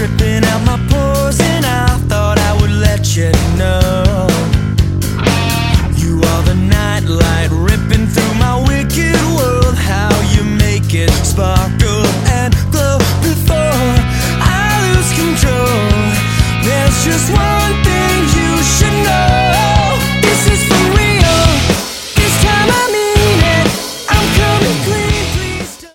dripping out my pores, and I thought I would let you know. You are the nightlight ripping through my wicked world. How you make it sparkle.